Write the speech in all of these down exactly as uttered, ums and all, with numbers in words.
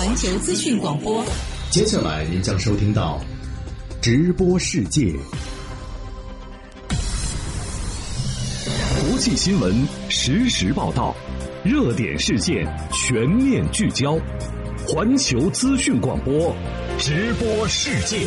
环球资讯广播。 接下来您将收听到直播世界，国际新闻实时报道，热点事件全面聚焦，环球资讯广播直播世界。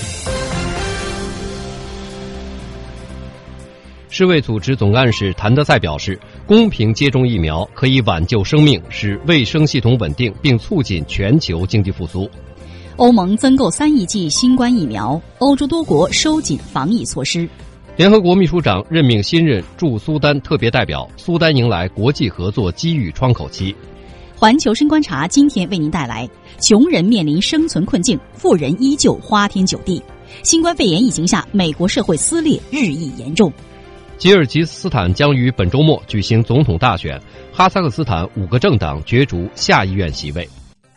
世卫组织总干事谭德赛表示，公平接种疫苗可以挽救生命，使卫生系统稳定，并促进全球经济复苏。 欧盟增购三亿剂新冠疫苗，欧洲多国收紧防疫措施。 联合国秘书长任命新任驻苏丹特别代表，苏丹迎来国际合作机遇窗口期。 环球深观察今天为您带来：穷人面临生存困境，富人依旧花天酒地。新冠肺炎疫情下，美国社会撕裂日益严重。 吉尔吉斯斯坦将于本周末举行总统大选，哈萨克斯坦五个政党角逐下议院席位。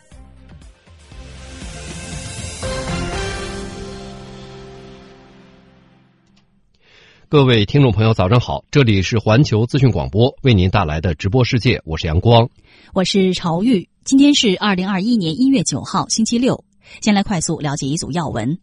各位听众朋友早上好，这里是环球资讯广播为您带来的直播世界，我是阳光， 我是朝玉。今天是二零二一年一月九号星期六，先来快速了解一组要闻。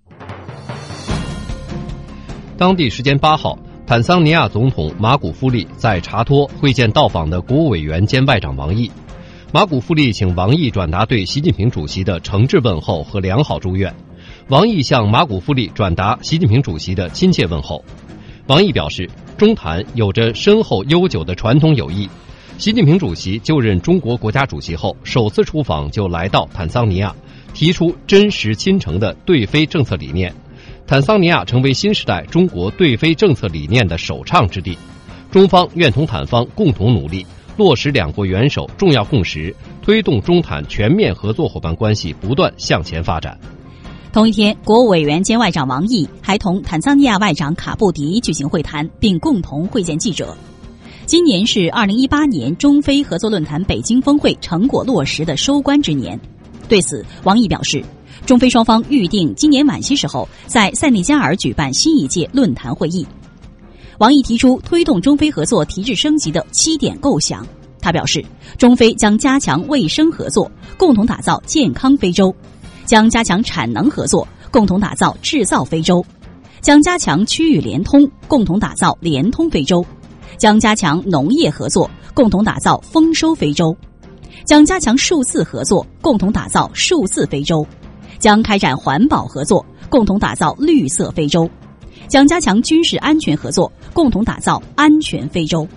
当地时间八号，坦桑尼亚总统马古夫利在查托会见到访的国务委员兼外长王毅。马古夫利请王毅转达对习近平主席的诚挚问候和良好祝愿，王毅向马古夫利转达习近平主席的亲切问候。王毅表示，中坦有着深厚悠久的传统友谊。习近平主席就任中国国家主席后，首次出访就来到坦桑尼亚，提出真实亲诚的对非政策理念。坦桑尼亚成为新时代中国对非政策理念的首倡之地。中方愿同坦方共同努力，落实两国元首重要共识，推动中坦全面合作伙伴关系不断向前发展。 同一天，国务委员兼外长王毅还同坦桑尼亚外长卡布迪举行会谈，并共同会见记者。今年是二零一八年中非合作论坛北京峰会成果落实的收官之年。对此，王毅表示，中非双方预定今年晚些时候在塞内加尔举办新一届论坛会议。王毅提出推动中非合作提质升级的七点构想。他表示，中非将加强卫生合作，共同打造健康非洲；将加强产能合作，共同打造制造非洲；将加强区域联通，共同打造联通非洲；将加强农业合作，共同打造丰收非洲；将加强数字合作，共同打造数字非洲；将开展环保合作，共同打造绿色非洲；将加强军事安全合作，共同打造安全非洲。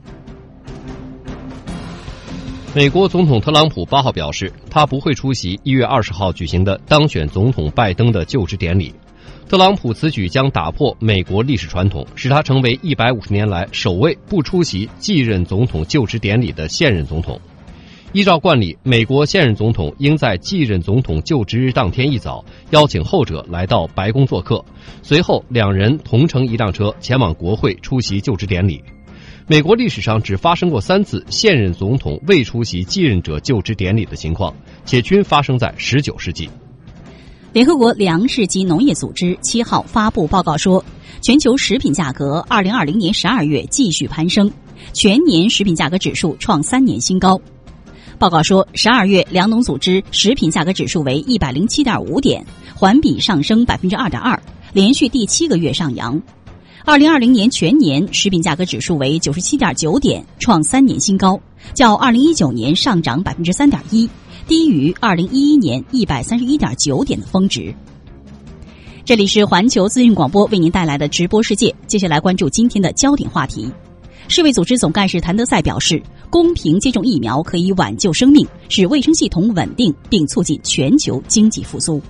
美国总统特朗普八号表示，他不会出席一月二十号举行的当选总统拜登的就职典礼。特朗普此举将打破美国历史传统，使他成为一百五十年来首位不出席继任总统就职典礼的现任总统。依照惯例，美国现任总统应在继任总统就职日当天一早邀请后者来到白宫做客，随后两人同乘一辆车前往国会出席就职典礼。美国历史上只发生过三次现任总统未出席继任者就职典礼的情况，且均发生在十九世纪。 联合国粮食及农业组织七号发布报告说，全球食品价格二零二零年十二月继续攀升，全年食品价格指数创三年新高。报告说，十二月粮农组织食品价格指数为一百零七点五点，环比上升百分之二点二，连续第七个月上扬。二零二零年全年食品价格指数为九十七点九点，创三年新高，较二零一九年上涨百分之三点一，低于二零一一年一百三十一点九点的峰值。这里是环球资讯广播为您带来的直播世界，接下来关注今天的焦点话题。世卫组织总干事谭德赛表示，公平接种疫苗可以挽救生命，使卫生系统稳定，并促进全球经济复苏。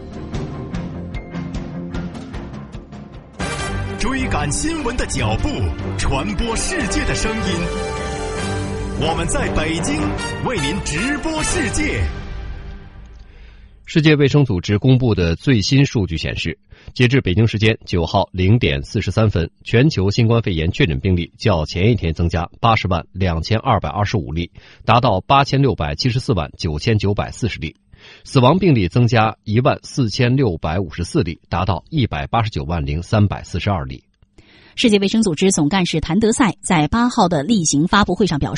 追赶新闻的脚步，传播世界的声音。我们在北京为您直播世界。 世界卫生组织公布的最新数据显示，截至北京时间九号零点四十三分，全球新冠肺炎确诊病例较前一天增加八十万两千二百二十五例，达到八千六百七十四万九千九百四十例。死亡病例增加一万四千六百五十四例，达到一百八十九万零三百四十二例。 世界卫生组织总干事谭德赛在八号的例行发布会上表示，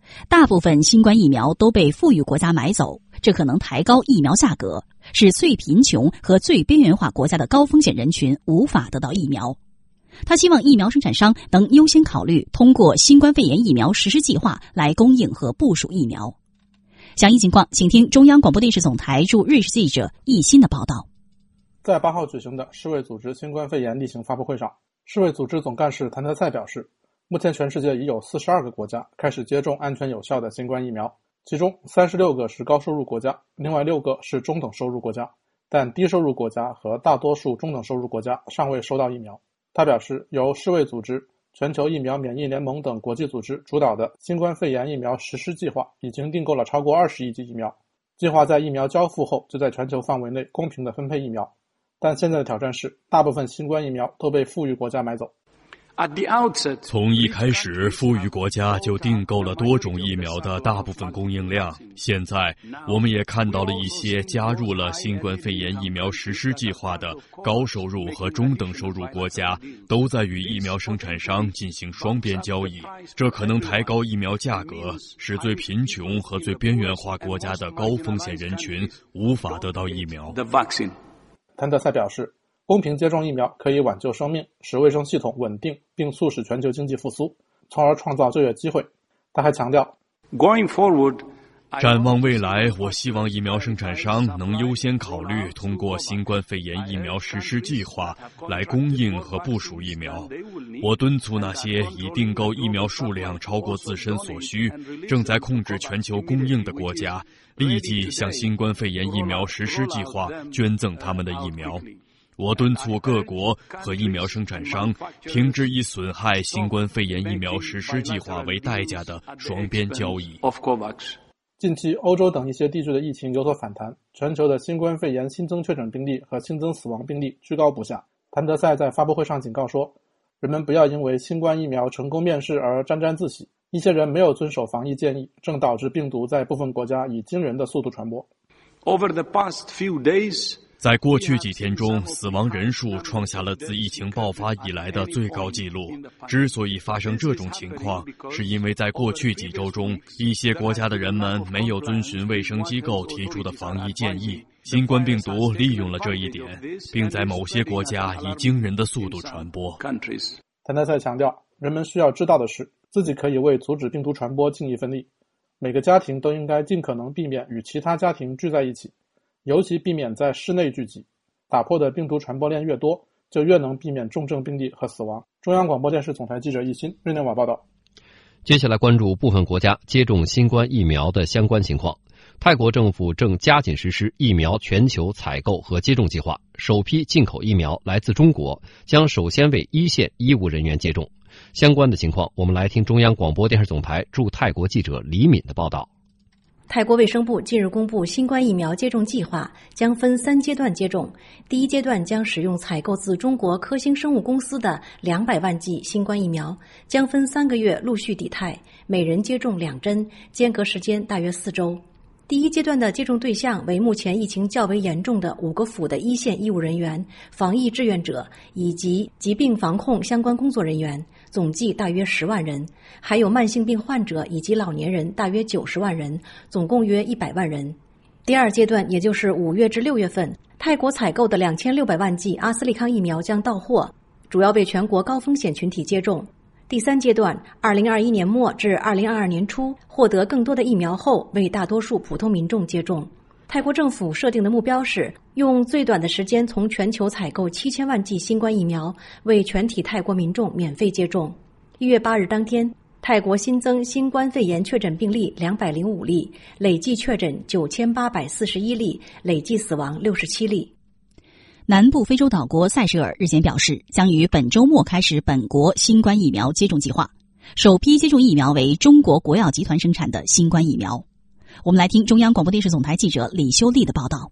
大部分新冠疫苗都被富裕国家买走，这可能抬高疫苗价格，使最贫穷和最边缘化国家的高风险人群无法得到疫苗。他希望疫苗生产商能优先考虑通过新冠肺炎疫苗实施计划来供应和部署疫苗。详细情况，请听中央广播电视总台驻瑞士记者易鑫的报道。 在八号举行的世卫组织新冠肺炎例行发布会上，世卫组织总干事谭德赛表示，目前全世界已有四十二个国家开始接种安全有效的新冠疫苗，其中三十六个是高收入国家，另外六个是中等收入国家，但低收入国家和大多数中等收入国家尚未收到疫苗。他表示，由世卫组织、全球疫苗免疫联盟等国际组织主导的新冠肺炎疫苗实施计划已经订购了超过二十亿剂疫苗，计划在疫苗交付后就在全球范围内公平地分配疫苗。但现在的挑战是，大部分新冠疫苗都被富裕国家买走。 从一开始，富裕国家就订购了多种疫苗的大部分供应量。现在，我们也看到了一些加入了新冠肺炎疫苗实施计划的高收入和中等收入国家，都在与疫苗生产商进行双边交易。这可能抬高疫苗价格，使最贫穷和最边缘化国家的高风险人群无法得到疫苗。 谭德赛表示，公平接种疫苗可以挽救生命，使卫生系统稳定，并促使全球经济复苏，从而创造就业机会。他还强调， Going forward, 展望未来，我希望疫苗生产商能优先考虑通过新冠肺炎疫苗实施计划来供应和部署疫苗。我敦促那些已订购疫苗数量超过自身所需、正在控制全球供应的国家，立即向新冠肺炎疫苗实施计划捐赠他们的疫苗。我敦促各国和疫苗生产商停止以损害新冠肺炎疫苗实施计划为代价的双边交易。 近期欧洲等一些地区的疫情有所反弹，全球的新冠肺炎新增确诊病例和新增死亡病例居高不下。谭德赛在发布会上警告说，人们不要因为新冠疫苗成功面世而沾沾自喜，一些人没有遵守防疫建议，正导致病毒在部分国家以惊人的速度传播。 Over the past few days, 在过去几天中，死亡人数创下了自疫情爆发以来的最高纪录。之所以发生这种情况，是因为在过去几周中，一些国家的人们没有遵循卫生机构提出的防疫建议。新冠病毒利用了这一点，并在某些国家以惊人的速度传播。 谭德赛强调，人们需要知道的是，自己可以为阻止病毒传播尽一份力。每个家庭都应该尽可能避免与其他家庭聚在一起，尤其避免在室内聚集。打破的病毒传播链越多，就越能避免重症病例和死亡。中央广播电视总台记者易鑫，日内瓦报道。 接下来关注部分国家接种新冠疫苗的相关情况。泰国政府正加紧实施疫苗全球采购和接种计划，首批进口疫苗来自中国，将首先为一线医务人员接种。相关的情况，我们来听中央广播电视总台驻泰国记者李敏的报道。 泰国卫生部近日公布新冠疫苗接种计划，将分三阶段接种。第一阶段将使用采购自中国科兴生物公司的两百万剂新冠疫苗，将分三个月陆续抵泰，每人接种两针，间隔时间大约四周。第一阶段的接种对象为目前疫情较为严重的五个府的一线医务人员、防疫志愿者以及疾病防控相关工作人员，总计大约十万人，还有慢性病患者以及老年人大约九十万人，总共约一百万人。第二阶段，也就是五月至六月份，泰国采购的两千六百万剂阿斯利康疫苗将到货，主要为全国高风险群体接种。第三阶段，二零二一年末至二零二二年初，获得更多的疫苗后，为大多数普通民众接种。泰国政府设定的目标是用最短的时间从全球采购七千万剂新冠疫苗，为全体泰国民众免费接种。一月八日当天，泰国新增新冠肺炎确诊病例两百零五例，累计确诊九千八百四十一例，累计死亡六十七例。 南部非洲岛国塞舌尔日前表示，将于本周末开始本国新冠疫苗接种计划，首批接种疫苗为中国国药集团生产的新冠疫苗。我们来听中央广播电视总台记者李修丽的报道。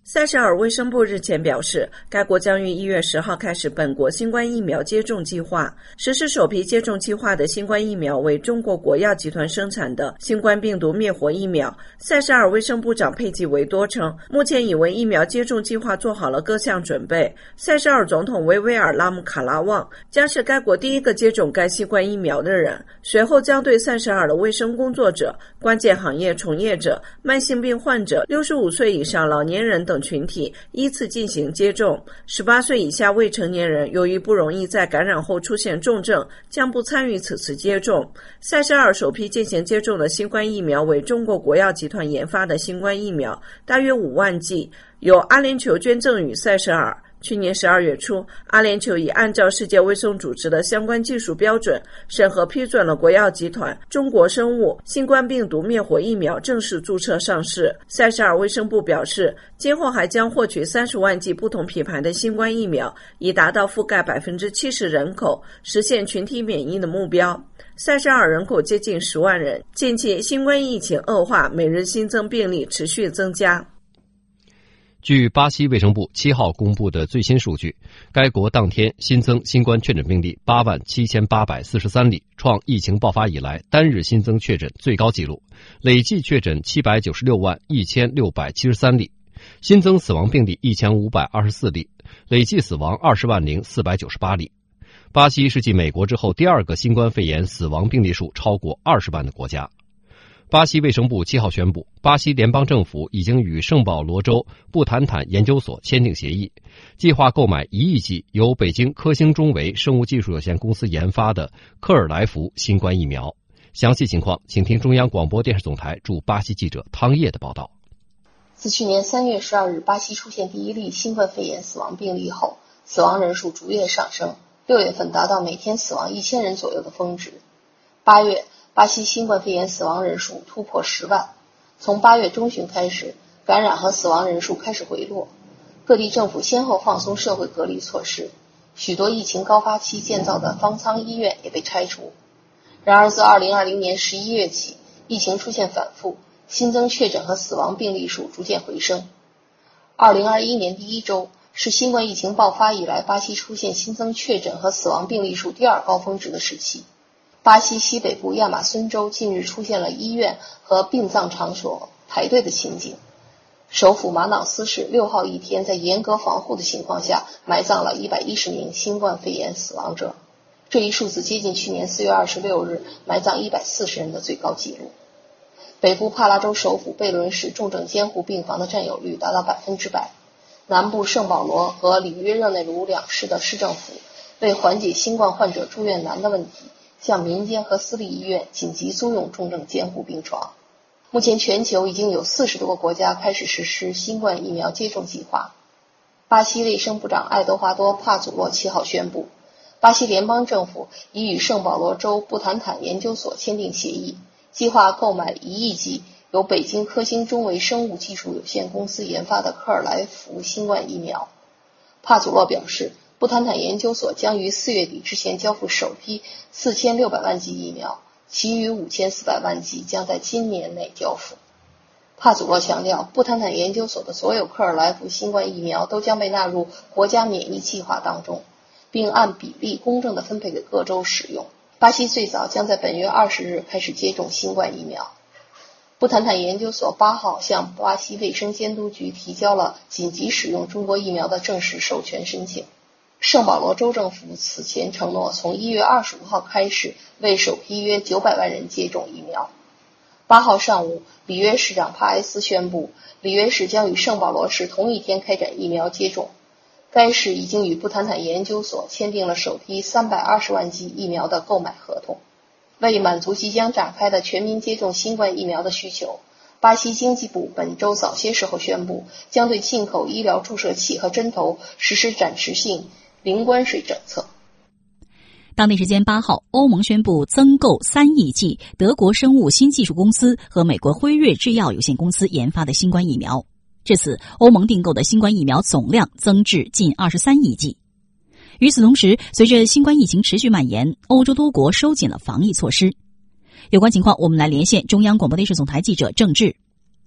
塞舌尔卫生部日前表示，该国将于一月十号开始本国新冠疫苗接种计划。实施首批接种计划的新冠疫苗为中国国药集团生产的新冠病毒灭活疫苗。塞舌尔卫生部长佩吉维多称，目前已为疫苗接种计划做好了各项准备。塞舌尔总统维维尔拉姆卡拉旺将是该国第一个接种该新冠疫苗的人，随后将对塞舌尔的卫生工作者、关键行业从业者、慢性病患者、六十五岁以上老年人等群体依次进行接种。十八岁以下未成年人由于不容易在感染后出现重症，将不参与此次接种。塞舌尔首批进行接种的新冠疫苗为中国国药集团研发的新冠疫苗，大约五万剂，由阿联酋捐赠予塞舌尔。去年十二月初，阿联酋已按照世界卫生组织的相关技术标准审核批准了国药集团中国生物新冠病毒灭活疫苗正式注册上市。塞舌尔卫生部表示，今后还将获取三十万剂不同品牌的新冠疫苗，以达到覆盖百分之七十人口，实现群体免疫的目标。塞舌尔人口接近十万人，近期新冠疫情恶化，每日新增病例持续增加。 据巴西卫生部七号公布的最新数据，该国当天新增新冠确诊病例八万七千八百四十三例，创疫情爆发以来单日新增确诊最高纪录，累计确诊七百九十六万一千六百七十三例，新增死亡病例一千五百二十四例，累计死亡二十万零四百九十八例。巴西是继美国之后第二个新冠肺炎死亡病例数超过二十万的国家。巴西卫生部七号宣布，巴西联邦政府已经与圣保罗州布坦坦研究所签订协议，计划购买一亿剂由北京科兴中维生物技术有限公司研发的克尔来福新冠疫苗。详细情况，请听中央广播电视总台驻巴西记者汤叶的报道。 自去年三月十二日巴西出现第一例新冠肺炎死亡病例后，死亡人数逐月上升，六月份达到每天死亡一千人左右的峰值。八月巴西新冠肺炎死亡人数突破十万，从八月中旬开始，感染和死亡人数开始回落。各地政府先后放松社会隔离措施，许多疫情高发期建造的方舱医院也被拆除。然而自二零二零年十一月起，疫情出现反复，新增确诊和死亡病例数逐渐回升。二零二一年第一周是新冠疫情爆发以来巴西出现新增确诊和死亡病例数第二高峰值的时期。巴西西北部亚马孙州近日出现了医院和殡葬场所排队的情景。首府马瑙斯市六号一天在严格防护的情况下埋葬了一百一十名新冠肺炎死亡者，这一数字接近去年四月二十六日埋葬一百四十人的最高纪录。北部帕拉州首府贝伦市重症监护病房的占有率达到百分之百。南部圣保罗和里约热内卢两市的市政府为缓解新冠患者住院难的问题，向民间和私立医院紧急租用重症监护病床。目前全球已经有四十多个国家开始实施新冠疫苗接种计划。巴西卫生部长爱德华多·帕祖洛七号宣布，巴西联邦政府已与圣保罗州布坦坦研究所签订协议，计划购买一亿剂由北京科兴中维生物技术有限公司研发的克尔来福新冠疫苗。帕祖洛表示，布坦坦研究所将于四月底之前交付首批四千六百万剂疫苗，其余五千四百万剂将在今年内交付。帕祖洛强调，布坦坦研究所的所有克尔来福新冠疫苗都将被纳入国家免疫计划当中，并按比例公正地分配给各州使用。巴西最早将在本月二十日开始接种新冠疫苗。布坦坦研究所八号向巴西卫生监督局提交了紧急使用中国疫苗的正式授权申请。圣保罗州政府此前承诺从一月二十五号开始为首批约九百万人接种疫苗。八号上午，里约市长帕埃斯宣布，里约市将与圣保罗市同一天开展疫苗接种。该市已经与布坦坦研究所签订了首批三百二十万剂疫苗的购买合同。为满足即将展开的全民接种新冠疫苗的需求，巴西经济部本周早些时候宣布，将对进口医疗注射器和针头实施暂时性零关税政策。 当地时间八号，欧盟宣布增购三亿剂德国生物新技术公司和美国辉瑞制药有限公司研发的新冠疫苗。至此，欧盟订购的新冠疫苗总量增至近二十三亿剂。与此同时，随着新冠疫情持续蔓延，欧洲多国收紧了防疫措施。有关情况，我们来连线中央广播电视总台记者郑智。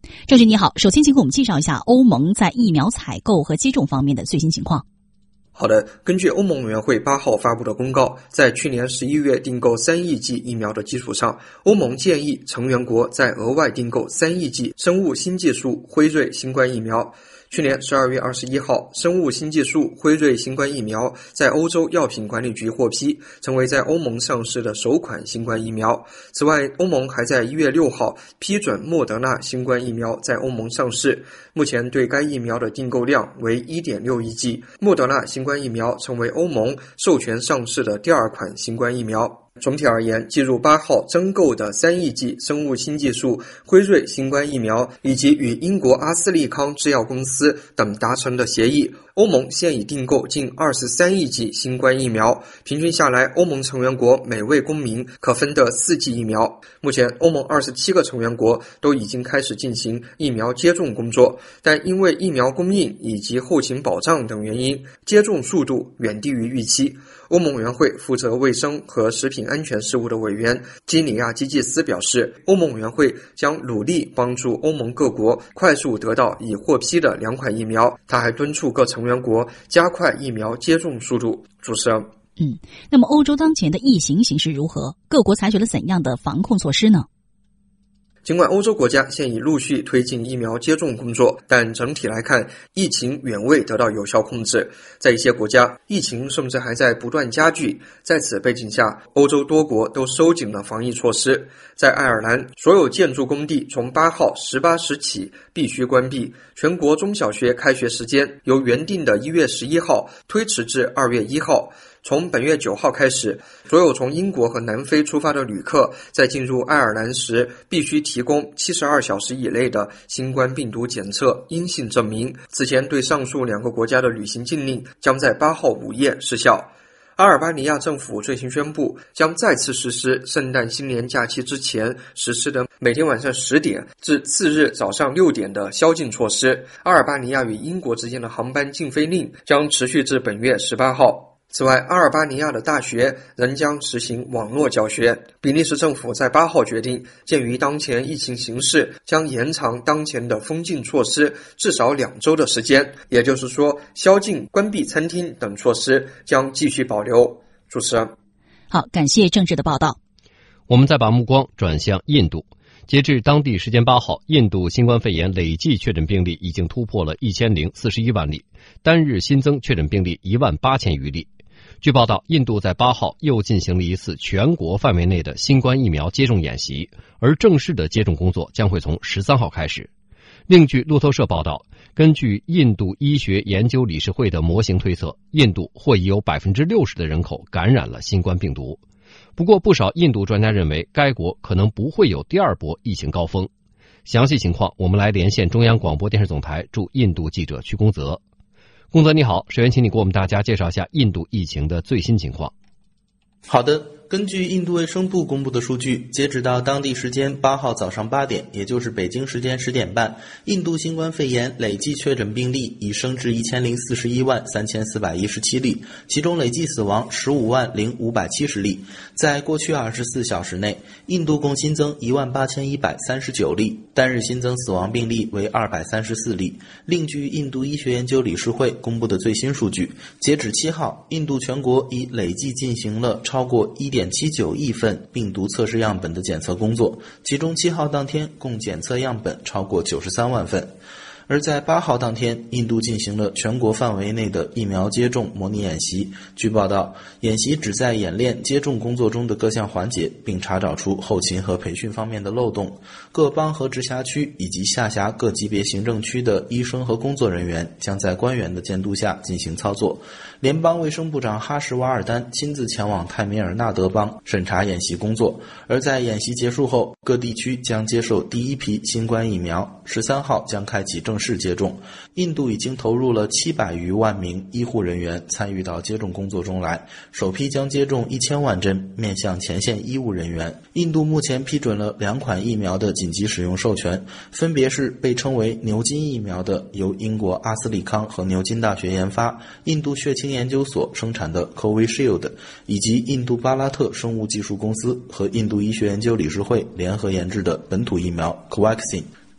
郑局你好，首先请给我们介绍一下欧盟在疫苗采购和接种方面的最新情况。 好的，根据欧盟委员会八号发布的公告，在去年十一月订购三亿剂疫苗的基础上，欧盟建议成员国再额外订购三亿剂生物新技术辉瑞新冠疫苗。去年十二月二十一号，生物新技术辉瑞新冠疫苗在欧洲药品管理局获批，成为在欧盟上市的首款新冠疫苗。此外，欧盟还在一月六号批准莫德纳新冠疫苗在欧盟上市，目前对该疫苗的订购量为 一点六亿剂。莫德纳新冠疫苗成为欧盟授权上市的第二款新冠疫苗。总体而言，计入八号增购的三亿剂生物新技术辉瑞新冠疫苗，以及与英国阿斯利康制药公司等达成的协议，欧盟现已订购近二十三亿剂新冠疫苗，平均下来，欧盟成员国每位公民可分得四剂疫苗。目前，欧盟二十七个成员国都已经开始进行疫苗接种工作，但因为疫苗供应以及后勤保障等原因，接种速度远低于预期。欧盟委员会负责卫生和食品安全事务的委员基里亚基季斯表示，欧盟委员会将努力帮助欧盟各国快速得到已获批的两款疫苗。他还敦促各成员国加快疫苗接种速度。主持人， 嗯，那么欧洲当前的疫情形势如何？各国采取了怎样的防控措施呢？ 尽管欧洲国家现已陆续推进疫苗接种工作，但整体来看，疫情远未得到有效控制。在一些国家，疫情甚至还在不断加剧。在此背景下，欧洲多国都收紧了防疫措施。在爱尔兰，所有建筑工地从八号十八时起必须关闭，全国中小学开学时间由原定的一月十一号推迟至二月一号。从本月九号开始，所有从英国和南非出发的旅客在进入爱尔兰时必须提供七十二小时以内的新冠病毒检测阴性证明。此前对上述两个国家的旅行禁令将在八号午夜失效。阿尔巴尼亚政府最新宣布，将再次实施圣诞新年假期之前实施的每天晚上十点至次日早上六点的宵禁措施。阿尔巴尼亚与英国之间的航班禁飞令将持续至本月十八号。此外，阿尔巴尼亚的大学仍将实行网络教学。比利时政府在八号决定，鉴于当前疫情形势，将延长当前的封禁措施至少两周的时间，也就是说，宵禁、关闭餐厅等措施将继续保留。主持人， 好，感谢郑智的报道。 我们再把目光转向印度。截至当地时间八号，印度新冠肺炎累计确诊病例已经突破了一千零四十一万例，单日新增确诊病例一万八千余例。据报道，印度在八号又进行了一次全国范围内的新冠疫苗接种演习，而正式的接种工作将会从十三号开始。另据路透社报道，根据印度医学研究理事会的模型推测，印度或已有 百分之六十 的人口感染了新冠病毒。不过，不少印度专家认为，该国可能不会有第二波疫情高峰。详细情况，我们来连线中央广播电视总台驻印度记者曲公泽。公泽你好，首先请你给我们大家介绍一下印度疫情的最新情况。 好的，根据印度卫生部公布的数据，截止到当地时间八号早上八点，也就是北京时间十点半，印度新冠肺炎累计确诊病例已升至一千零四十一万三千四百一十七例，其中累计死亡十五万零五百七十例。在过去二十四小时内，印度共新增一万八千一百三十九例，单日新增死亡病例为二百三十四例。另据印度医学研究理事会公布的最新数据，截止七号，印度全国已累计进行了超过 一点七九亿份病毒测试样本的检测工作，其中七号当天共检测样本超过九十三万份。而在八号当天，印度进行了全国范围内的疫苗接种模拟演习。据报道，演习旨在演练接种工作中的各项环节，并查找出后勤和培训方面的漏洞。各邦和直辖区以及下辖各级别行政区的医生和工作人员将在官员的监督下进行操作。联邦卫生部长哈什瓦尔丹亲自前往泰米尔纳德邦审查演习工作。而在演习结束后，各地区将接受第一批新冠疫苗，十三号将开启正式接种。印度已经投入了七百余万名医护人员参与到接种工作中来，首批将接种一千万针，面向前线医务人员。印度目前批准了两款疫苗的紧急使用授权，分别是被称为牛津疫苗的由英国阿斯利康和牛津大学研发、印度血清研究所生产的 Covishield， 以及印度巴拉特生物技术公司和印度医学研究理事会联合研制的本土疫苗 Covaxin。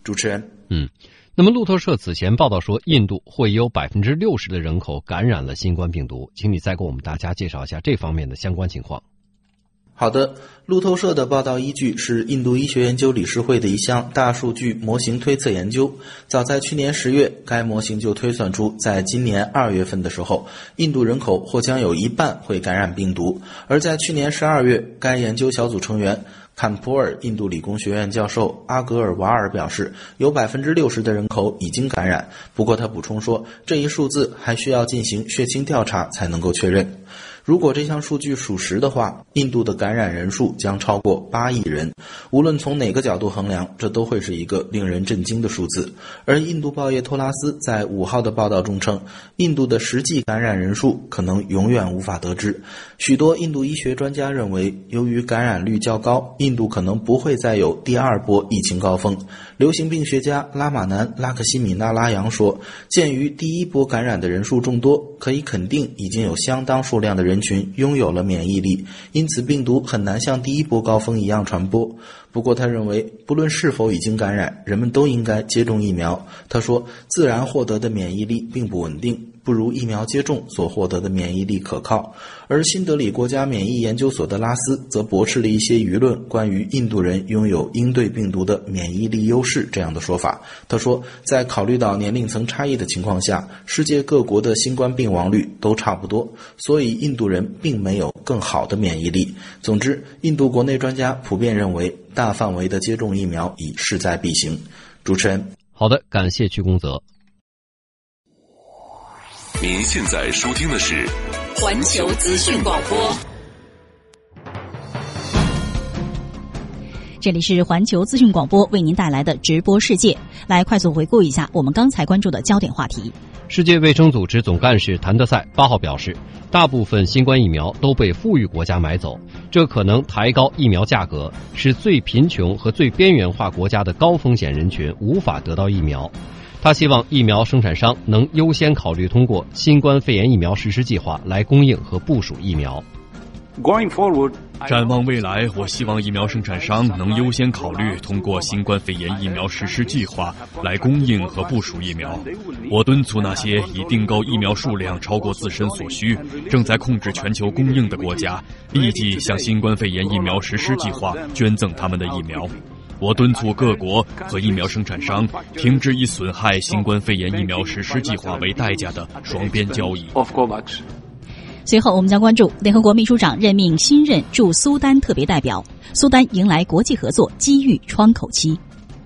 主持人， 嗯，那么路透社此前报道说，印度会有百分之六十的人口感染了新冠病毒，请你再给我们大家介绍一下这方面的相关情况。 好的，路透社的报道依据是印度医学研究理事会的一项大数据模型推测研究。早在去年十月，该模型就推算出，在今年二月份的时候，印度人口或将有一半会感染病毒。而在去年十二月，该研究小组成员坎普尔印度理工学院教授阿格尔瓦尔表示，有 百分之六十 的人口已经感染。不过他补充说，这一数字还需要进行血清调查才能够确认。如果这项数据属实的话，印度的感染人数将超过八亿人。无论从哪个角度衡量，这都会是一个令人震惊的数字。而印度报业托拉斯在五号的报道中称，印度的实际感染人数可能永远无法得知。许多印度医学专家认为，由于感染率较高，印度可能不会再有第二波疫情高峰。流行病学家拉马南拉克西米纳拉扬说，鉴于第一波感染的人数众多，可以肯定已经有相当数量的人群拥有了免疫力，因此病毒很难像第一波高峰一样传播。不过他认为，不论是否已经感染，人们都应该接种疫苗。他说，自然获得的免疫力并不稳定，不如疫苗接种所获得的免疫力可靠。而新德里国家免疫研究所的拉斯则驳斥了一些舆论关于印度人拥有应对病毒的免疫力优势这样的说法。他说，在考虑到年龄层差异的情况下，世界各国的新冠病亡率都差不多，所以印度人并没有更好的免疫力。总之，印度国内专家普遍认为，大范围的接种疫苗已势在必行。主持人， 好的，感谢曲公泽。 您现在收听的是环球资讯广播，这里是环球资讯广播为您带来的直播世界。来快速回顾一下我们刚才关注的焦点话题。 世界卫生组织总干事谭德赛八号表示，大部分新冠疫苗都被富裕国家买走，这可能抬高疫苗价格，使最贫穷和最边缘化国家的高风险人群无法得到疫苗。他希望疫苗生产商能优先考虑通过新冠肺炎疫苗实施计划来供应和部署疫苗。 展望未来，我希望疫苗生产商能优先考虑通过新冠肺炎疫苗实施计划来供应和部署疫苗。我敦促那些已订购疫苗数量超过自身所需、正在控制全球供应的国家，立即向新冠肺炎疫苗实施计划捐赠他们的疫苗。我敦促各国和疫苗生产商停止以损害新冠肺炎疫苗实施计划为代价的双边交易。 随后我们将关注联合国秘书长任命新任驻苏丹特别代表，苏丹迎来国际合作机遇窗口期。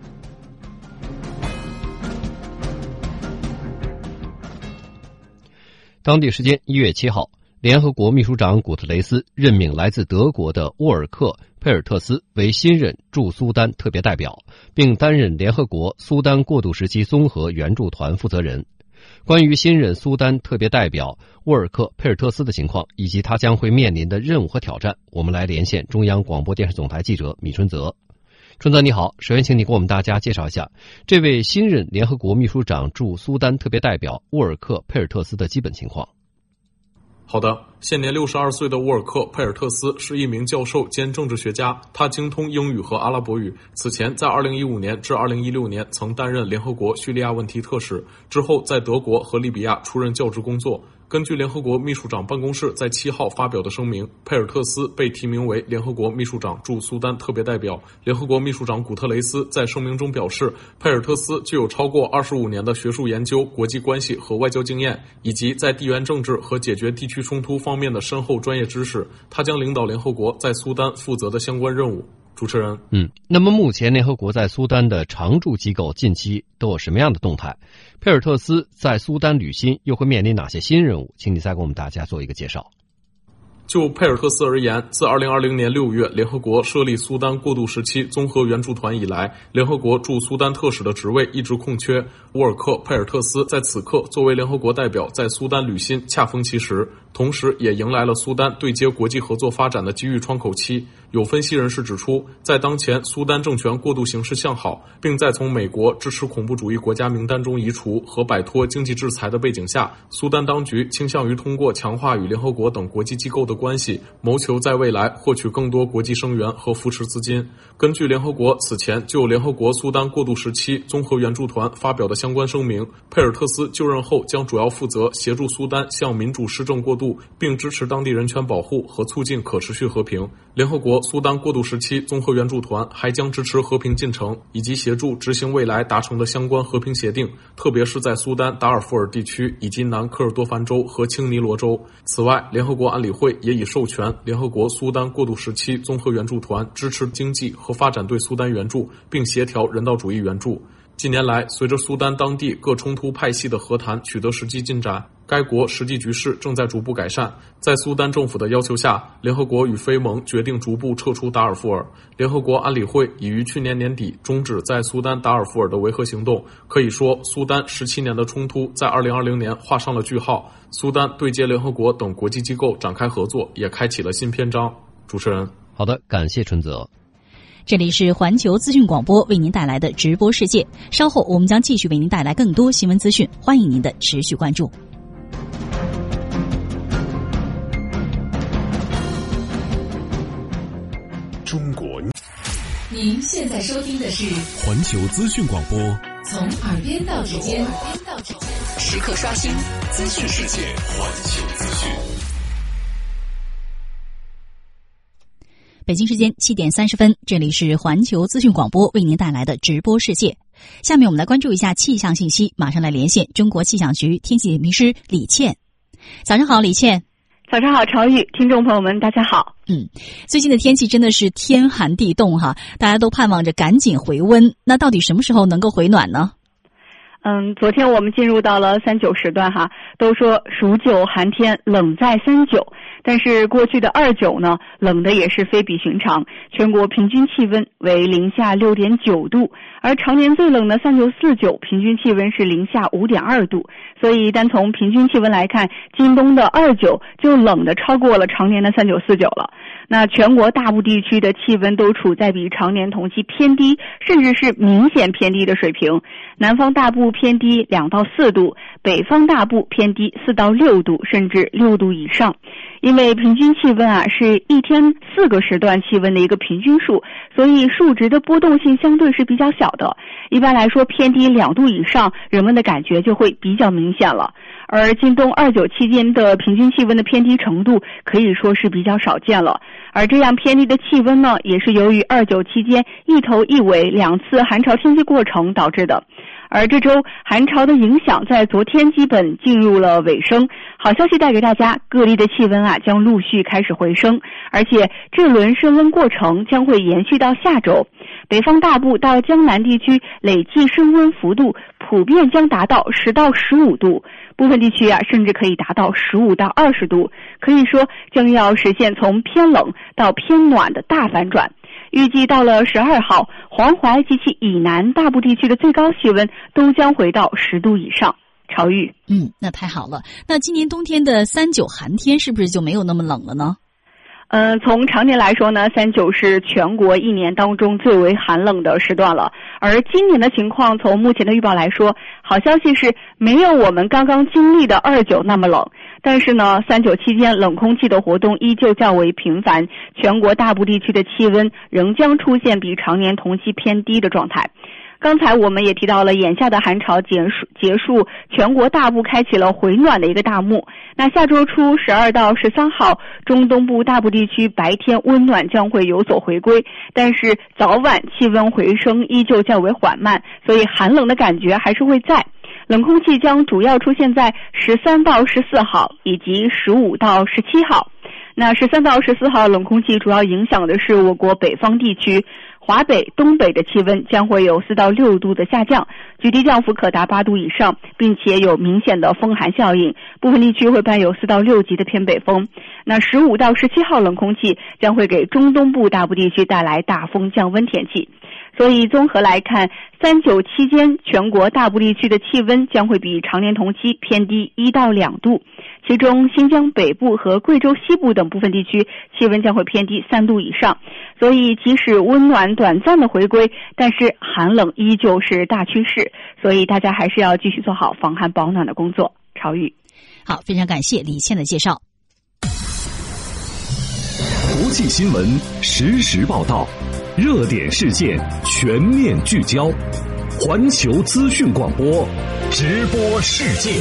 当地时间一月七号，联合国秘书长古特雷斯任命来自德国的沃尔克·佩尔特斯为新任驻苏丹特别代表，并担任联合国苏丹过渡时期综合援助团负责人。关于新任苏丹特别代表沃尔克·佩尔特斯的情况以及他将会面临的任务和挑战，我们来连线中央广播电视总台记者米春泽。春泽你好，首先请你给我们大家介绍一下这位新任联合国秘书长驻苏丹特别代表沃尔克·佩尔特斯的基本情况。 好的，现年六十二岁的沃尔克·佩尔特斯是一名教授兼政治学家，他精通英语和阿拉伯语。此前在二零一五年至二零一六年曾担任联合国叙利亚问题特使，之后在德国和利比亚出任教职工作。根据联合国秘书长办公室在七号发表的声明，佩尔特斯被提名为联合国秘书长驻苏丹特别代表。联合国秘书长古特雷斯在声明中表示，佩尔特斯具有超过二十五年的学术研究、国际关系和外交经验，以及在地缘政治和解决地区冲突方面的深厚专业知识。他将领导联合国在苏丹负责的相关任务。主持人， 嗯，那么目前联合国在苏丹的常驻机构近期都有什么样的动态？佩尔特斯在苏丹履新又会面临哪些新任务？请你再给我们大家做一个介绍。 就佩尔特斯而言，自二零二零年六月联合国设立苏丹过渡时期综合援助团以来，联合国驻苏丹特使的职位一直空缺。沃尔克·佩尔特斯在此刻作为联合国代表在苏丹履新，恰逢其时，同时也迎来了苏丹对接国际合作发展的机遇窗口期。 有分析人士指出，在当前苏丹政权过渡形势向好，并在从美国支持恐怖主义国家名单中移除和摆脱经济制裁的背景下，苏丹当局倾向于通过强化与联合国等国际机构的关系，谋求在未来获取更多国际声援和扶持资金。根据联合国此前就联合国苏丹过渡时期综合援助团发表的相关声明，佩尔特斯就任后将主要负责协助苏丹向民主施政过渡，并支持当地人权保护和促进可持续和平。联合国苏丹过渡时期综合援助团还将支持和平进程，以及协助执行未来达成的相关和平协定，特别是在苏丹达尔富尔地区以及南科尔多凡州和青尼罗州。此外，联合国安理会也已授权联合国苏丹过渡时期综合援助团支持经济和发展对苏丹援助，并协调人道主义援助。近年来，随着苏丹当地各冲突派系的和谈取得实际进展，该国实际局势正在逐步改善。在苏丹政府的要求下，联合国与非盟决定逐步撤出达尔富尔。联合国安理会已于去年年底终止在苏丹达尔富尔的维和行动。可以说，苏丹十七年的冲突在二零二零年画上了句号。苏丹对接联合国等国际机构展开合作，也开启了新篇章。主持人， 好的，感谢春泽。 这里是环球资讯广播为您带来的直播世界，稍后我们将继续为您带来更多新闻资讯，欢迎您的持续关注。 中国， 您现在收听的是环球资讯广播， 从耳边到指尖，时刻刷新资讯世界，环球资讯。 北京时间七点三十分，这里是环球资讯广播为您带来的直播世界。下面我们来关注一下气象信息，马上来连线中国气象局天气点评师李倩。早上好，李倩。 早上好，朝宇，听众朋友们，大家好。 嗯，最近的天气真的是天寒地冻哈，大家都盼望着赶紧回温。那到底什么时候能够回暖呢？ 嗯，昨天我们进入到了三九时段哈，都说数九寒天，冷在三九。但是过去的二九呢，冷的也是非比寻常，全国平均气温为零下六点九度，而常年最冷的三九四九平均气温是零下五点二度。所以单从平均气温来看，今冬的二九就冷的超过了常年的三九四九了。那全国大部地区的气温都处在比常年同期偏低，甚至是明显偏低的水平。南方大部偏低两到四度，北方大部偏低四到六度，甚至六度以上。因为平均气温啊是一天四个时段气温的一个平均数，所以数值的波动性相对是比较小的。一般来说，偏低两度以上，人们的感觉就会比较明显了。而今冬二九期间的平均气温的偏低程度可以说是比较少见了。而这样偏低的气温呢，也是由于二九期间一头一尾两次寒潮天气过程导致的。而这周寒潮的影响在昨天基本进入了尾声，好消息带给大家，各地的气温啊将陆续开始回升，而且这轮升温过程将会延续到下周。北方大部到江南地区累计升温幅度普遍将达到十到十五度，部分地区啊甚至可以达到十五到二十度，可以说将要实现从偏冷到偏暖的大反转。预计到了十二号，黄淮及其以南大部地区的最高气温都将回到十度以上。朝玉， 嗯，那太好了。那今年冬天的三九寒天是不是就没有那么冷了呢？ 呃，从常年来说呢，三九是全国一年当中最为寒冷的时段了。而今年的情况，从目前的预报来说，好消息是没有我们刚刚经历的二九那么冷。但是呢，三九期间冷空气的活动依旧较为频繁，全国大部地区的气温仍将出现比常年同期偏低的状态。刚才我们也提到了，眼下的寒潮结束，结束，全国大部开启了回暖的一个大幕。那下周初十二到十三号，中东部大部地区白天温暖将会有所回归，但是早晚气温回升依旧较为缓慢，所以寒冷的感觉还是会在。冷空气将主要出现在十三到十四号以及十五到十七号。那十三到十四号冷空气主要影响的是我国北方地区，华北、东北的气温将会有四到六度的下降，最低降幅可达八度以上，并且有明显的风寒效应，部分地区会伴有四到六级的偏北风。那十五到十七号冷空气将会给中东部大部地区带来大风降温天气。所以综合来看，三九期间全国大部地区的气温将会比常年同期偏低一到两度。 其中新疆北部和贵州西部等部分地区气温将会偏低三度以上。所以即使温暖短暂的回归，但是寒冷依旧是大趋势，所以大家还是要继续做好防寒保暖的工作。朝宇， 好，非常感谢李倩的介绍。 国际新闻实时报道，热点事件全面聚焦，环球资讯广播，直播世界。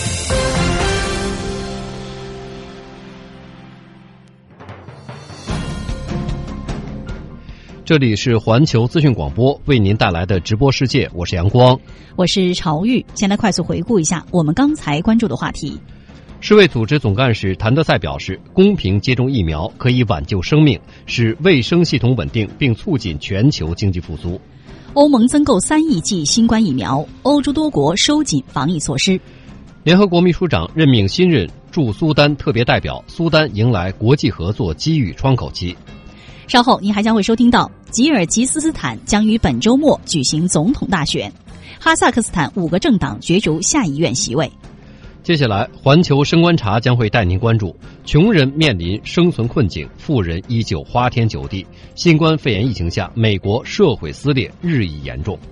这里是环球资讯广播为您带来的直播世界，我是阳光， 我是朝玉。先来快速回顾一下我们刚才关注的话题。 世卫组织总干事谭德赛表示，公平接种疫苗可以挽救生命，使卫生系统稳定，并促进全球经济复苏。 欧盟增购三亿剂新冠疫苗，欧洲多国收紧防疫措施。 联合国秘书长任命新任驻苏丹特别代表，苏丹迎来国际合作机遇窗口期。 稍后您还将会收听到，吉尔吉斯斯坦将于本周末举行总统大选，哈萨克斯坦五个政党角逐下议院席位。 接下来，环球深观察将会带您关注：穷人面临生存困境，富人依旧花天酒地。新冠肺炎疫情下，美国社会撕裂日益严重。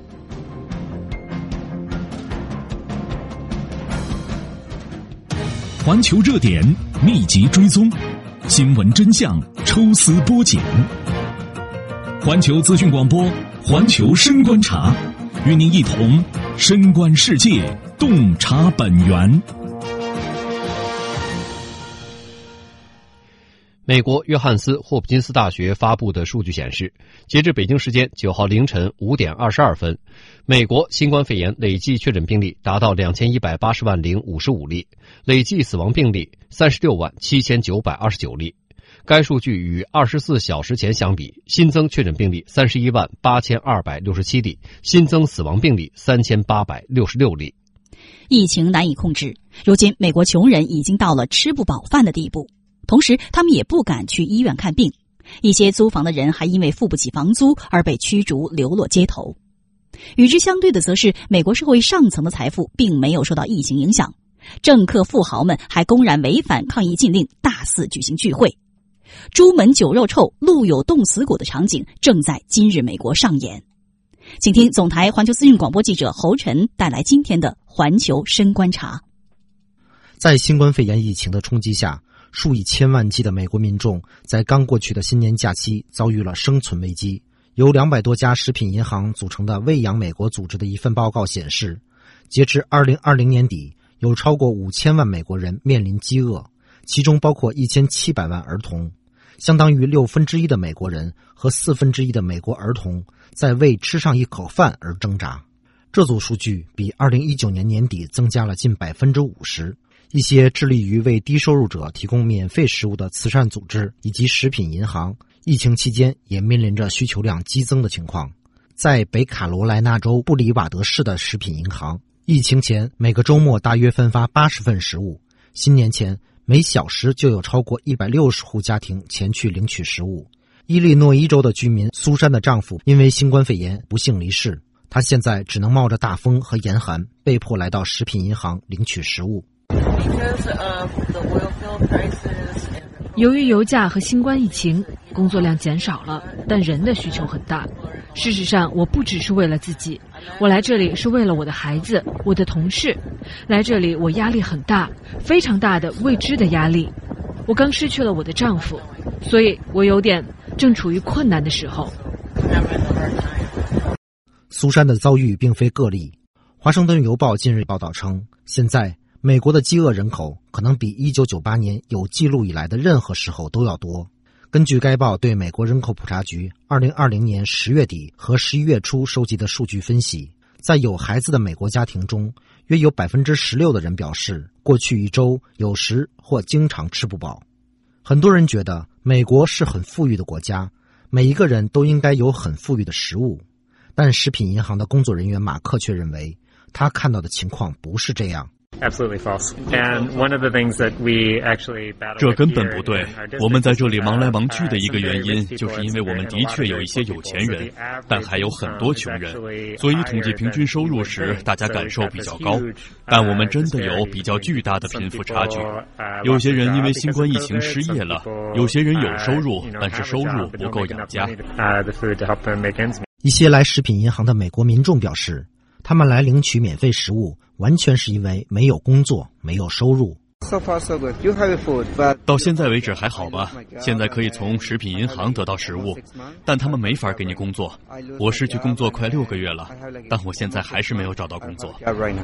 环球热点密集追踪，新闻真相抽丝剥茧。环球资讯广播，环球深观察，与您一同深观世界，洞察本源。 美国约翰斯霍普金斯大学发布的数据显示，截至北京时间九号凌晨五点二十二分，美国新冠肺炎累计确诊病例达到两千一百八十万零五十五例，累计死亡病例三十六万七千九百二十九例。该数据与二十四小时前相比，新增确诊病例三十一万八千二百六十七例，新增死亡病例三千八百六十六例。 疫情难以控制，如今美国穷人已经到了吃不饱饭的地步。同时他们也不敢去医院看病，一些租房的人还因为付不起房租而被驱逐流落街头。与之相对的则是美国社会上层的财富并没有受到疫情影响，政客富豪们还公然违反抗疫禁令，大肆举行聚会。朱门酒肉臭，路有冻死骨的场景正在今日美国上演。请听总台环球资讯广播记者侯晨带来今天的环球深观察。 在新冠肺炎疫情的冲击下，数以千万计的美国民众在刚过去的新年假期遭遇了生存危机。由两百多家食品银行组成的喂养美国组织的一份报告显示，截至二零二零年底，有超过五千万美国人面临饥饿，其中包括一千七百万儿童，相当于六分之一的美国人和四分之一的美国儿童在为吃上一口饭而挣扎。这组数据比二零一九年年底增加了近百分之五十。一些致力于为低收入者提供免费食物的慈善组织以及食品银行，疫情期间也面临着需求量激增的情况。在北卡罗来纳州布里瓦德市的食品银行，疫情前每个周末大约分发八十份食物，新年前每小时就有超过一百六十户家庭前去领取食物。伊利诺伊州的居民苏珊的丈夫因为新冠肺炎不幸离世，她现在只能冒着大风和严寒，被迫来到食品银行领取食物。 由于油价和新冠疫情，工作量减少了，但人的需求很大。事实上，我不只是为了自己，我来这里是为了我的孩子，我的同事。来这里我压力很大，非常大的未知的压力。我刚失去了我的丈夫，所以我有点正处于困难的时候。 苏珊的遭遇并非个例。华盛顿邮报近日报道称，现在美国的饥饿人口可能比一九九八年有记录以来的任何时候都要多。根据该报对美国人口普查局二零二零年十月底和十一月初收集的数据分析，在有孩子的美国家庭中，约有 百分之十六 的人表示过去一周有时或经常吃不饱。很多人觉得美国是很富裕的国家，每一个人都应该有很富裕的食物，但食品银行的工作人员马克却认为他看到的情况不是这样。 这根本不对。我们在这里忙来忙去的一个原因，就是因为我们的确有一些有钱人，但还有很多穷人，所以统计平均收入时，大家感受比较高。但我们真的有比较巨大的贫富差距。有些人因为新冠疫情失业了，有些人有收入，但是收入不够养家。 一些来食品银行的美国民众表示，他们来领取免费食物完全是因为没有工作，没有收入。 到现在为止还好吧，现在可以从食品银行得到食物，但他们没法给你工作。我失去工作快六个月了，但我现在还是没有找到工作。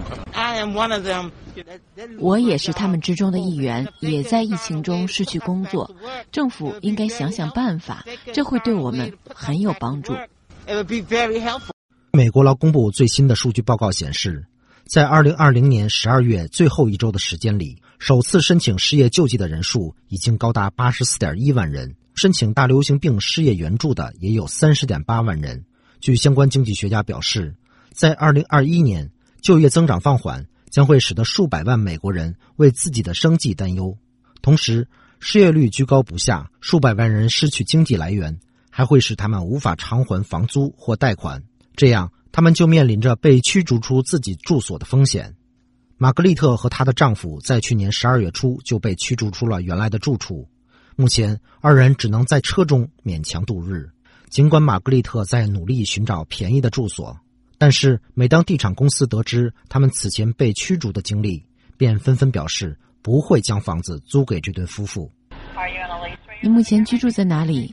我也是他们之中的一员，也在疫情中失去工作。政府应该想想办法，这会对我们很有帮助。 美国劳工部最新的数据报告显示，在二零二零年十二月最后一周的时间里，首次申请失业救济的人数已经高达 八十四点一万人，申请大流行病失业援助的也有 三十点八万人。据相关经济学家表示，在二零二一年，就业增长放缓将会使得数百万美国人为自己的生计担忧。同时，失业率居高不下，数百万人失去经济来源，还会使他们无法偿还房租或贷款，这样他们就面临着被驱逐出自己住所的风险。玛格丽特和她的丈夫在去年十二月初就被驱逐出了原来的住处，目前二人只能在车中勉强度日。尽管玛格丽特在努力寻找便宜的住所，但是每当地产公司得知他们此前被驱逐的经历，便纷纷表示不会将房子租给这对夫妇。 你目前居住在哪里？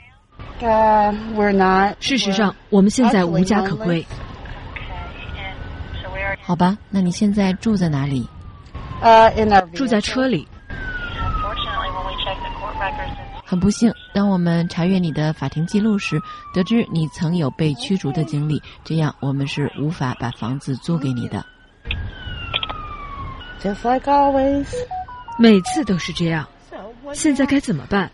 事实上，我们现在无家可归。 好吧，那你现在住在哪里？ 住在车里。 很不幸，当我们查阅你的法庭记录时，得知你曾有被驱逐的经历，这样我们是无法把房子租给你的。 Just like always. 每次都是这样，现在该怎么办？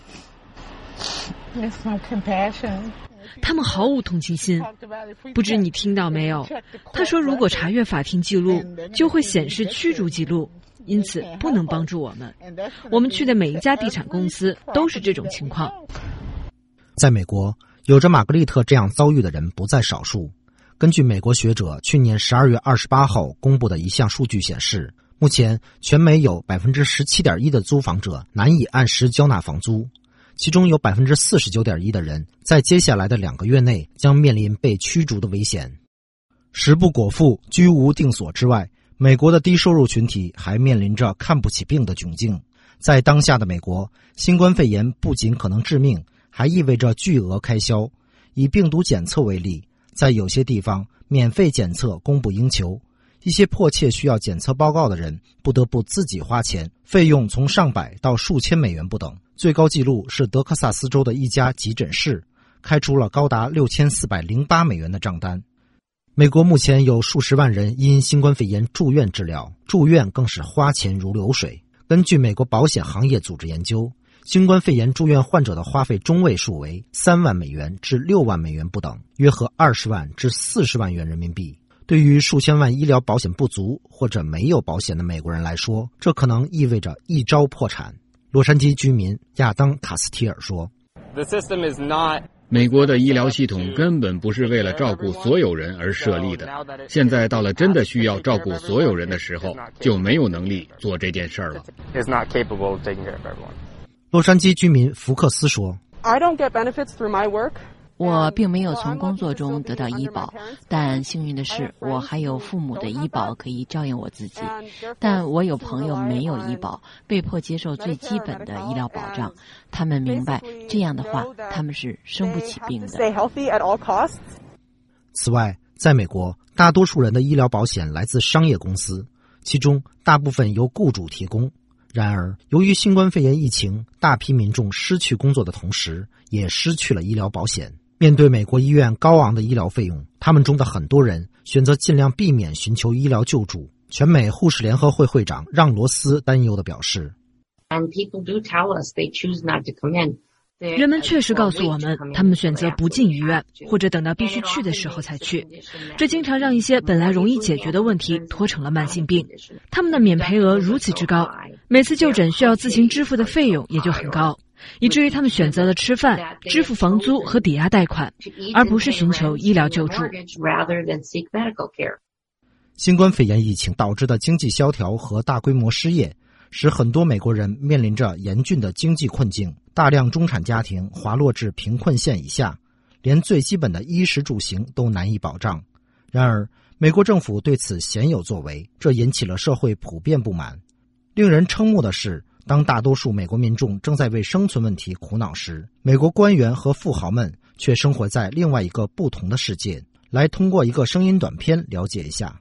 他们毫无同情心，不知你听到没有？他说，如果查阅法庭记录，就会显示驱逐记录，因此不能帮助我们。我们去的每一家地产公司都是这种情况。 在美国，有着玛格丽特这样遭遇的人不在少数。根据美国学者去年十二月二十八号公布的一项数据显示，目前全美有 百分之十七点一 的租房者难以按时交纳房租，其中有 百分之四十九点一 的人在接下来的两个月内将面临被驱逐的危险。食不果腹、居无定所之外，美国的低收入群体还面临着看不起病的窘境。在当下的美国，新冠肺炎不仅可能致命，还意味着巨额开销。以病毒检测为例，在有些地方免费检测供不应求，一些迫切需要检测报告的人不得不自己花钱，费用从上百到数千美元不等。最高纪录是德克萨斯州的一家急诊室，开出了高达六千四百零八美元的账单。美国目前有数十万人因新冠肺炎住院治疗，住院更是花钱如流水。根据美国保险行业组织研究，新冠肺炎住院患者的花费中位数为三万美元至六万美元不等，约合二十万至四十万元人民币。对于数千万医疗保险不足或者没有保险的美国人来说，这可能意味着一朝破产。洛杉矶居民亚当·卡斯提尔说， 美国的医疗系统根本不是为了照顾所有人而设立的，现在到了真的需要照顾所有人的时候，就没有能力做这件事儿了。 洛杉矶居民福克斯说， 我并没有从工作中得到医保，但幸运的是，我还有父母的医保可以照应我自己。但我有朋友没有医保，被迫接受最基本的医疗保障。他们明白，这样的话，他们是生不起病的。 此外，在美国，大多数人的医疗保险来自商业公司，其中大部分由雇主提供。然而，由于新冠肺炎疫情，大批民众失去工作的同时，也失去了医疗保险。面对美国医院高昂的医疗费用，他们中的很多人选择尽量避免寻求医疗救助。全美护士联合会会长让罗斯担忧地表示， 人们确实告诉我们，他们选择不进医院，或者等到必须去的时候才去。这经常让一些本来容易解决的问题拖成了慢性病。他们的免赔额如此之高，每次就诊需要自行支付的费用也就很高，以至于他们选择了吃饭、支付房租和抵押贷款，而不是寻求医疗救助。 新冠肺炎疫情导致的经济萧条和大规模失业，使很多美国人面临着严峻的经济困境，大量中产家庭滑落至贫困线以下，连最基本的衣食住行都难以保障。然而，美国政府对此鲜有作为，这引起了社会普遍不满。令人瞠目的是，当大多数美国民众正在为生存问题苦恼时，美国官员和富豪们却生活在另外一个不同的世界。来通过一个声音短片了解一下。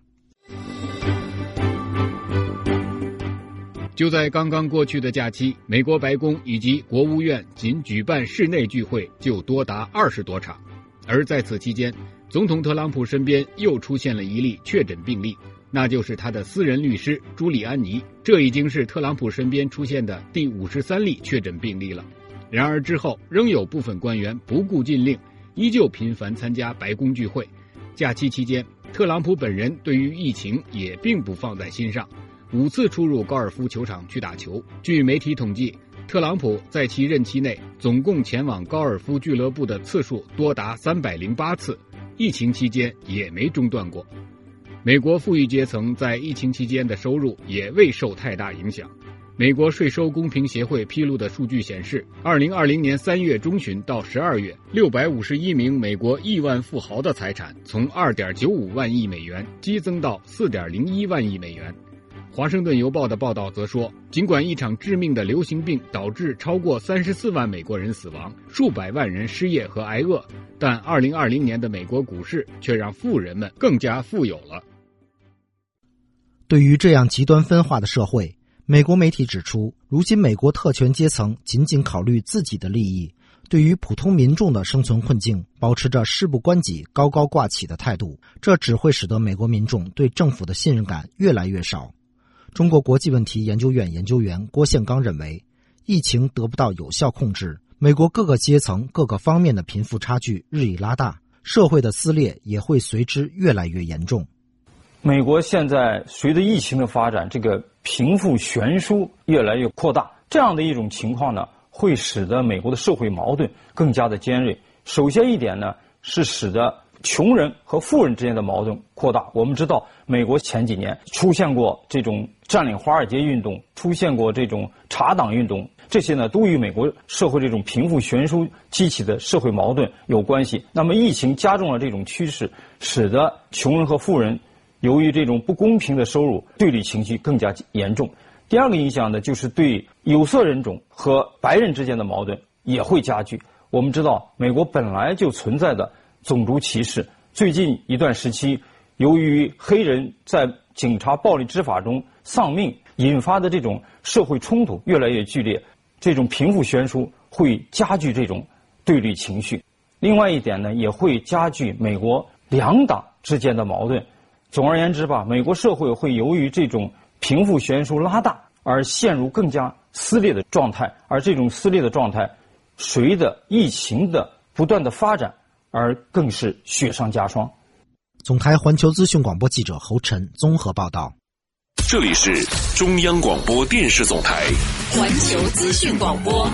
就在刚刚过去的假期，美国白宫以及国务院仅举办室内聚会就多达二十多场，而在此期间，总统特朗普身边又出现了一例确诊病例，那就是他的私人律师朱利安尼。这已经是特朗普身边出现的第五十三例确诊病例了。然而之后仍有部分官员不顾禁令，依旧频繁参加白宫聚会。假期期间，特朗普本人对于疫情也并不放在心上，五次出入高尔夫球场去打球。据媒体统计，特朗普在其任期内总共前往高尔夫俱乐部的次数多达三百零八次，疫情期间也没中断过。美国富裕阶层在疫情期间的收入也未受太大影响。美国税收公平协会披露的数据显示，二零二零年三月中旬到十二月，六百五十一名美国亿万富豪的财产从二点九五万亿美元激增到四点零一万亿美元。华盛顿邮报的报道则说，尽管一场致命的流行病导致超过三十四万美国人死亡，数百万人失业和挨饿，但二零二零年的美国股市却让富人们更加富有了。 对于这样极端分化的社会，美国媒体指出，如今美国特权阶层仅仅考虑自己的利益，对于普通民众的生存困境保持着事不关己、高高挂起的态度，这只会使得美国民众对政府的信任感越来越少。中国国际问题研究院研究员郭宪刚认为，疫情得不到有效控制，美国各个阶层各个方面的贫富差距日益拉大，社会的撕裂也会随之越来越严重。 美国现在随着疫情的发展，这个贫富悬殊越来越扩大，这样的一种情况呢，会使得美国的社会矛盾更加的尖锐。首先一点呢，是使得穷人和富人之间的矛盾扩大。我们知道，美国前几年出现过这种占领华尔街运动，出现过这种茶党运动，这些呢都与美国社会这种贫富悬殊激起的社会矛盾有关系。那么疫情加重了这种趋势，使得穷人和富人由于这种不公平的收入，对立情绪更加严重。第二个影响呢，就是对有色人种和白人之间的矛盾也会加剧。我们知道，美国本来就存在的种族歧视，最近一段时期，由于黑人在警察暴力执法中丧命，引发的这种社会冲突越来越剧烈，这种贫富悬殊会加剧这种对立情绪。另外一点呢，也会加剧美国两党之间的矛盾。总而言之吧，美国社会会由于这种贫富悬殊拉大而陷入更加撕裂的状态，而这种撕裂的状态随着疫情的不断的发展而更是雪上加霜。 总台环球资讯广播记者侯晨综合报道。 这里是中央广播电视总台环球资讯广播。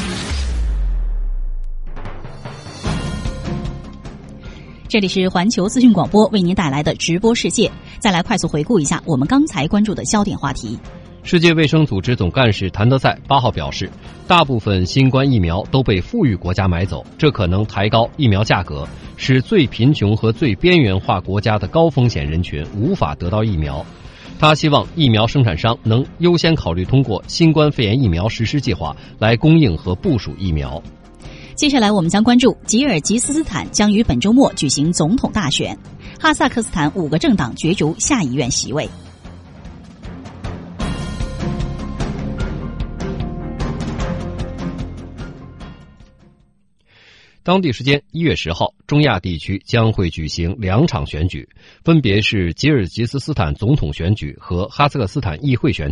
这里是环球资讯广播为您带来的直播世界。再来快速回顾一下我们刚才关注的焦点话题。 世界卫生组织总干事谭德赛八号表示，大部分新冠疫苗都被富裕国家买走，这可能抬高疫苗价格，使最贫穷和最边缘化国家的高风险人群无法得到疫苗。他希望疫苗生产商能优先考虑通过新冠肺炎疫苗实施计划来供应和部署疫苗。 接下来我们将关注吉尔吉斯斯坦将于本周末举行总统大选，哈萨克斯坦五个政党角逐下议院席位。 当地时间一月十号，中亚地区将会举行两场选举，分别是吉尔吉斯斯坦总统选举和哈萨克斯坦议会选举。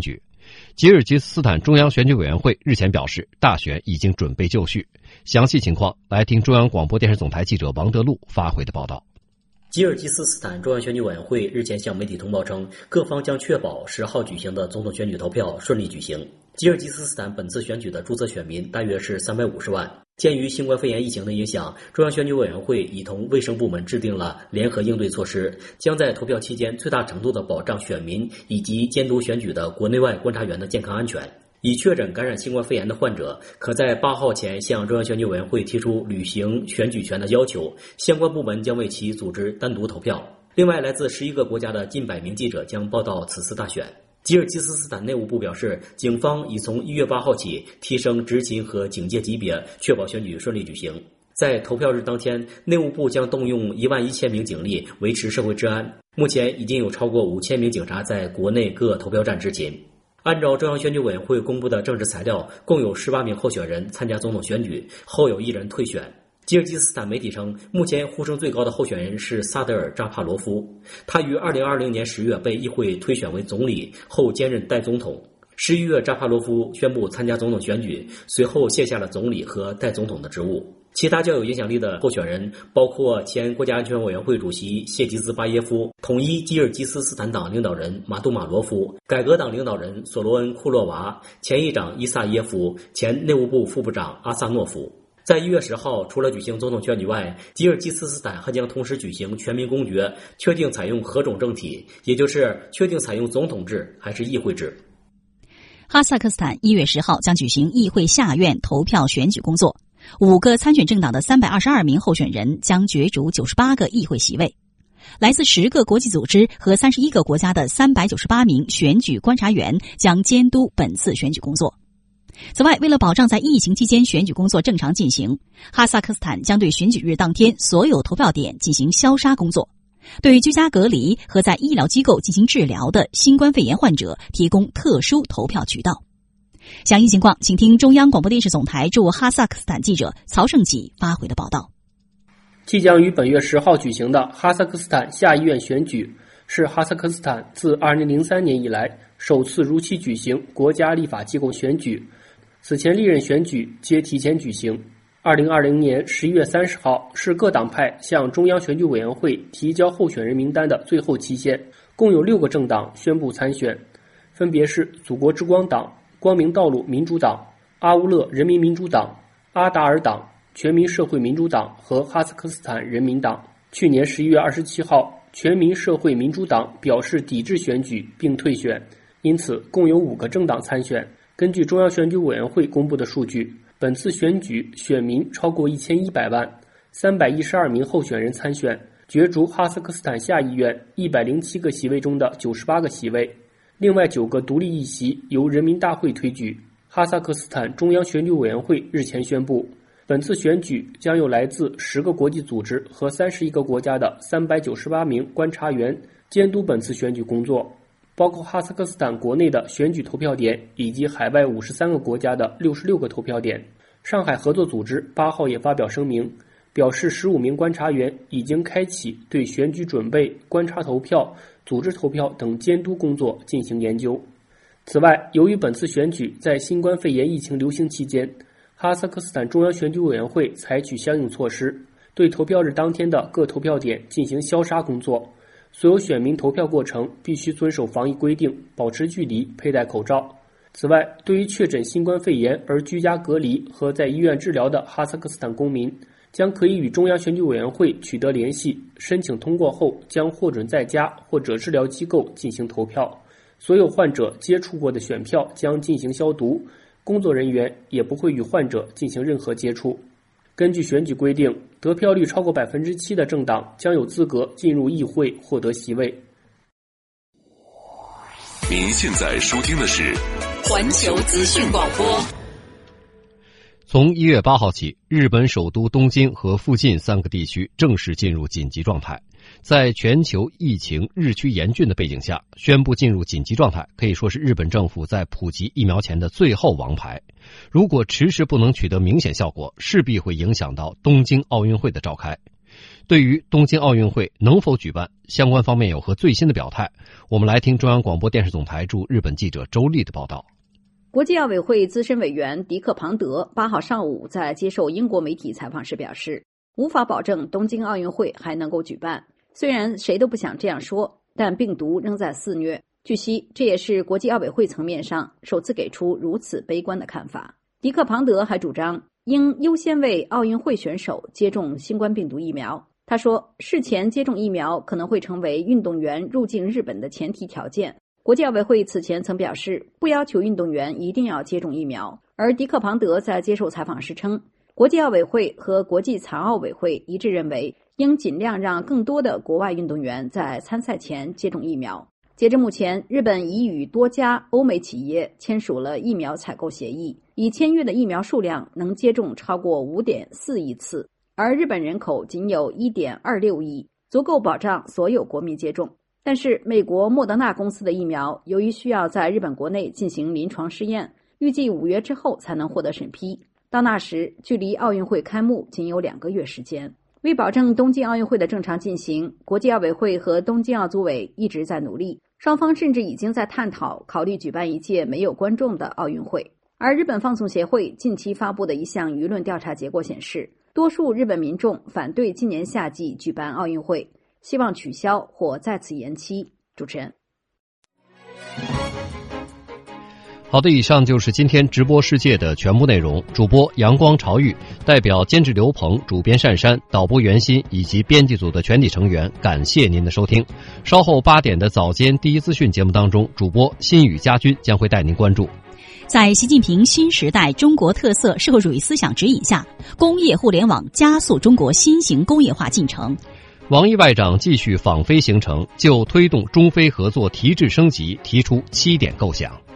吉尔吉斯斯坦中央选举委员会日前表示，大选已经准备就绪。详细情况来听中央广播电视总台记者王德禄发回的报道。 吉尔吉斯斯坦中央选举委员会日前向媒体通报称，各方将确保十号举行的总统选举投票顺利举行。吉尔吉斯斯坦本次选举的注册选民大约是三百五十万。鉴于新冠肺炎疫情的影响，中央选举委员会已同卫生部门制定了联合应对措施，将在投票期间最大程度地保障选民以及监督选举的国内外观察员的健康安全。已确诊感染新冠肺炎的患者可在八号前向中央选举委员会提出履行选举权的要求，相关部门将为其组织单独投票。另外，来自十一个国家的近百名记者将报道此次大选。吉尔吉斯斯坦内务部表示，警方已从一月八号起提升执勤和警戒级别，确保选举顺利举行。在投票日当天，内务部将动用一万一千名警力维持社会治安。目前已经有超过五千名警察在国内各投票站执勤。按照中央选举委员会公布的政治材料，共有十八名候选人参加总统选举，后有一人退选。吉尔吉斯斯坦媒体称，目前呼声最高的候选人是萨德尔扎帕罗夫，他于二零二零年十月被议会推选为总理，后兼任代总统。十一月，扎帕罗夫宣布参加总统选举，随后卸下了总理和代总统的职务。其他较有影响力的候选人包括前国家安全委员会主席谢吉兹巴耶夫、统一吉尔吉斯斯坦党领导人马杜马罗夫、改革党领导人索罗恩库洛娃、前议长伊萨耶夫、前内务部副部长阿萨诺夫。在一月十号，除了举行总统选举外，吉尔吉斯斯坦还将同时举行全民公决，确定采用何种政体，也就是确定采用总统制还是议会制。 哈萨克斯坦一月十号将举行议会下院投票选举工作，五个参选政党的三百二十二名候选人将角逐九十八个议会席位。来自十个国际组织和三十一个国家的三百九十八名选举观察员将监督本次选举工作。此外，为了保障在疫情期间选举工作正常进行，哈萨克斯坦将对选举日当天所有投票点进行消杀工作，对居家隔离和在医疗机构进行治疗的新冠肺炎患者提供特殊投票渠道。详细情况，请听中央广播电视总台驻哈萨克斯坦记者曹胜己发回的报道。 即将于本月十号举行的哈萨克斯坦下议院选举，是哈萨克斯坦自二零零三年以来首次如期举行国家立法机构选举。此前历任选举皆提前举行。二零二零年十一月三十号是各党派向中央选举委员会提交候选人名单的最后期限，共有六个政党宣布参选，分别是祖国之光党、光明道路民主党、阿乌勒人民民主党、阿达尔党、全民社会民主党和哈萨克斯坦人民党。去年十一月二十七号，全民社会民主党表示抵制选举并退选，因此共有五个政党参选。根据中央选举委员会公布的数据，本次选举选民超过一千一百万，三百一十二名候选人参选，角逐哈萨克斯坦下议院一百零七个席位中的九十八个席位，另外九个独立议席由人民大会推举。哈萨克斯坦中央选举委员会日前宣布，本次选举将有来自十个国际组织和三十一个国家的三百九十八名观察员监督本次选举工作，包括哈萨克斯坦国内的选举投票点以及海外五十三个国家的六十六个投票点。上海合作组织八号也发表声明，表示十五名观察员已经开启对选举准备、观察投票、组织投票等监督工作进行研究。此外，由于本次选举在新冠肺炎疫情流行期间，哈萨克斯坦中央选举委员会采取相应措施，对投票日当天的各投票点进行消杀工作。所有选民投票过程必须遵守防疫规定，保持距离，佩戴口罩。此外，对于确诊新冠肺炎而居家隔离和在医院治疗的哈萨克斯坦公民，将可以与中央选举委员会取得联系，申请通过后将获准在家或者治疗机构进行投票。所有患者接触过的选票将进行消毒，工作人员也不会与患者进行任何接触。根据选举规定，得票率超过百分之七的政党将有资格进入议会获得席位。 您现在收听的是环球资讯广播。 从一月八号起，日本首都东京和附近三个地区正式进入紧急状态。在全球疫情日趋严峻的背景下，宣布进入紧急状态可以说是日本政府在普及疫苗前的最后王牌。如果迟迟不能取得明显效果，势必会影响到东京奥运会的召开。 对于东京奥运会能否举办，相关方面有何最新的表态？我们来听中央广播电视总台驻日本记者周丽的报道。 国际奥委会资深委员迪克·庞德八号上午在接受英国媒体采访时表示，无法保证东京奥运会还能够举办。虽然谁都不想这样说，但病毒仍在肆虐。据悉，这也是国际奥委会层面上首次给出如此悲观的看法。迪克·庞德还主张应优先为奥运会选手接种新冠病毒疫苗。他说，事前接种疫苗可能会成为运动员入境日本的前提条件。国际奥委会此前曾表示，不要求运动员一定要接种疫苗。而迪克·庞德在接受采访时称，国际奥委会和国际残奥委会一致认为，应尽量让更多的国外运动员在参赛前接种疫苗。截至目前，日本已与多家欧美企业签署了疫苗采购协议，已签约的疫苗数量能接种超过 五点四亿次，而日本人口仅有 一点二六亿，足够保障所有国民接种。但是美国莫德纳公司的疫苗由于需要在日本国内进行临床试验，预计五月之后才能获得审批。到那时，距离奥运会开幕仅有两个月时间。为保证东京奥运会的正常进行，国际奥委会和东京奥组委一直在努力，双方甚至已经在探讨考虑举办一届没有观众的奥运会。而日本放送协会近期发布的一项舆论调查结果显示，多数日本民众反对今年夏季举办奥运会，希望取消或再次延期。主持人。 好的，以上就是今天直播世界的全部内容。主播阳光潮玉，代表监制刘鹏、主编单珊、导播袁鑫以及编辑组的全体成员，感谢您的收听。稍后八点的早间第一资讯节目当中，主播新宇家军将会带您关注。 在习近平新时代中国特色社会主义思想指引下，工业互联网加速中国新型工业化进程。 王毅外长继续访非行程，就推动中非合作提质升级提出七点构想。